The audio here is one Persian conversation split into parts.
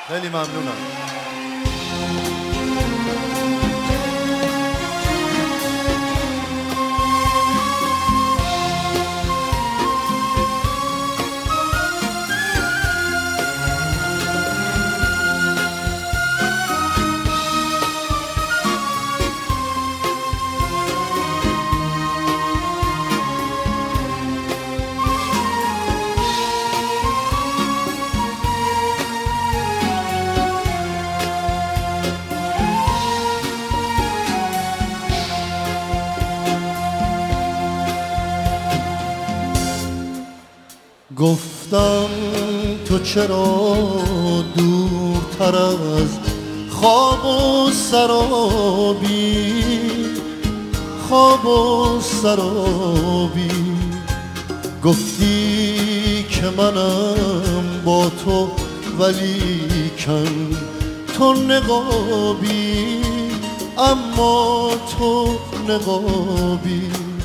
خیلی ممنونم. گفتم تو چرا دورتر از خواب و سرابی، خواب و سرابی. گفتی که منم با تو ولیکن تو نقابی، اما تو نقابی.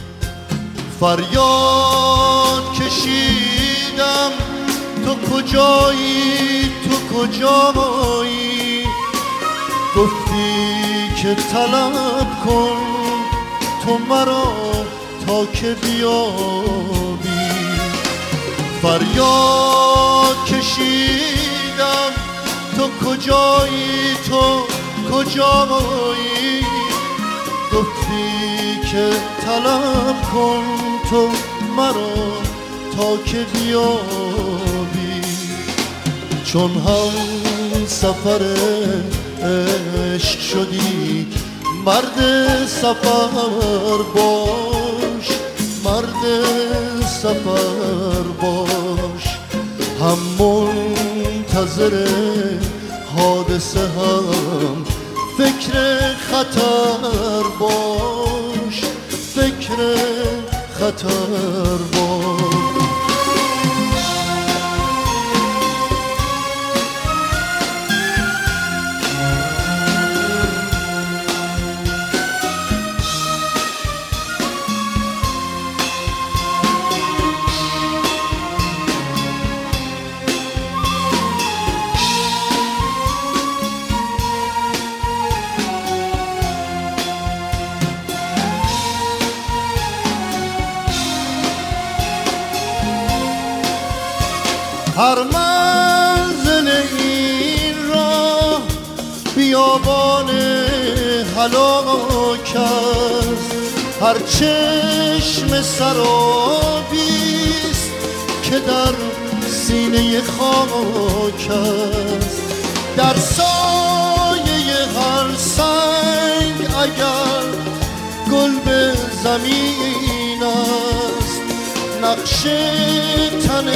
فریاد کشیدم تو کجایی، تو کجایی. گفتی که طلب کن تو مرا تا که بیابی. فریاد کشیدم تو کجایی، تو کجایی. گفتی که طلب کن تو مرا تا که بیابی. چون هم سفر عشق شدی مرد سفر باش، مرد سفر باش. هم منتظر حادثه هم فکر خطر باش، فکر خطر باش. هر منزل این راه بیابان هلاک است، هر چشم سرابیست که در سینه خاک است. در سایه هر سنگ اگر گل به زمین است، نقش تن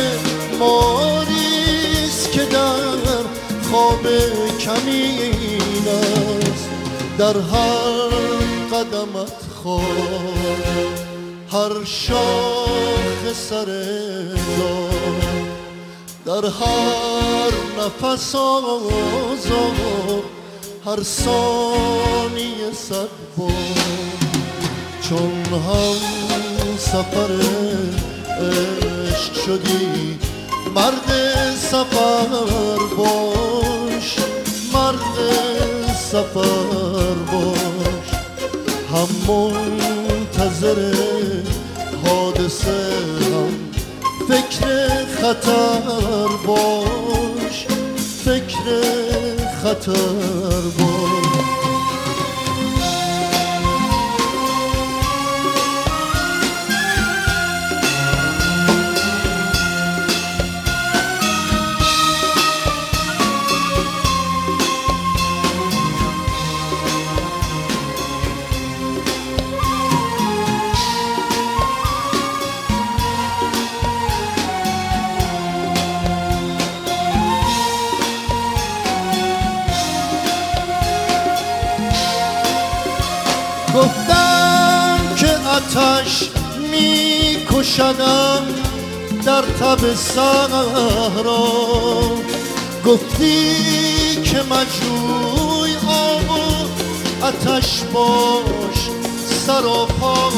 ماریست که در خواب کمین است. در هر قدمت خواب، هر شاخ سر دار، در هر نفس آزاد، هر ثانیه صد بار. چون هم سفر عشق شدی مرد سفر باش، مرد سفر باش. هم منتظر حادثه هم فکر خطر باش، فکر خطر باش. گفتم که آتش می کشدم در تب صحرا. گفتی که مجروی آب و آتش باش سر و پا.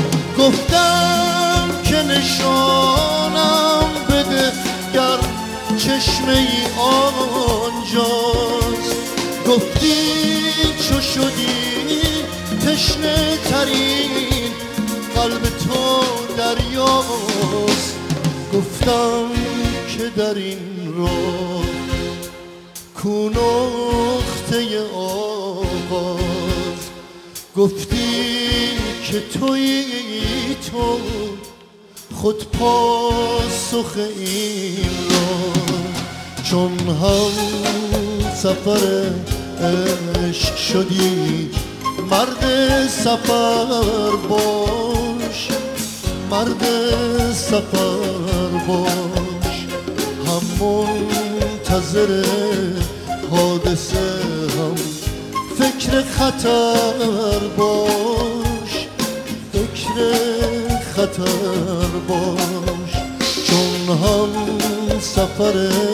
گفتم که نشانم بده گر چشمه ای آنجاست. گفتی چو شدی تشنه ترین قلب تو دریاست. گفتم که در این راه کو نقطه آغاز. گفتی که تویی تو خود پاسخ این راه. چون هم سفر عشق شدی مرد سفر باش، مرد سفر باش. هم منتظر حادثه هم فکر خطر باش، فکر خطر باش. چون هم سفر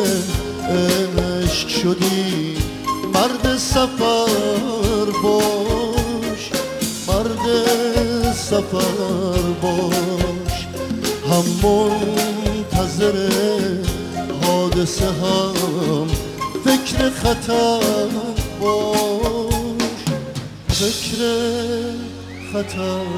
عشق شدی مرد سفر باش، مرد سفر باش. هم منتظر حادثه هم فکر خطر باش، فکر خطر.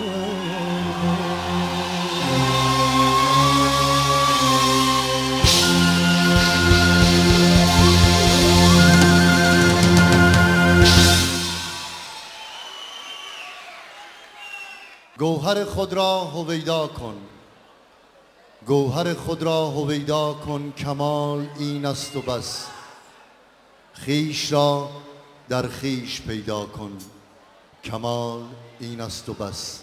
گوهر خود را هویدا کن، گوهر خود را هویدا کن. کمال این است و بس. خویش را در خویش پیدا کن. کمال این است و بس.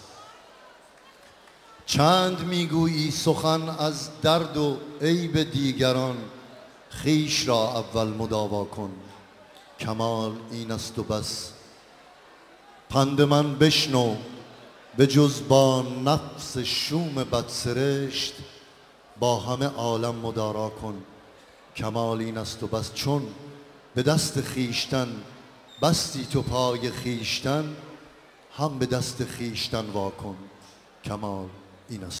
چند میگویی سخن از درد و عیب دیگران، خویش را اول مداوا کن. کمال این است و بس. پند من بشنو به جز با نفس شوم بدسرشت، با همه عالم مدارا کن. کمال این است و بس. چون به دست خویشتن بستی تو پای خویشتن، هم به دست خویشتن وا کن. کمال این است.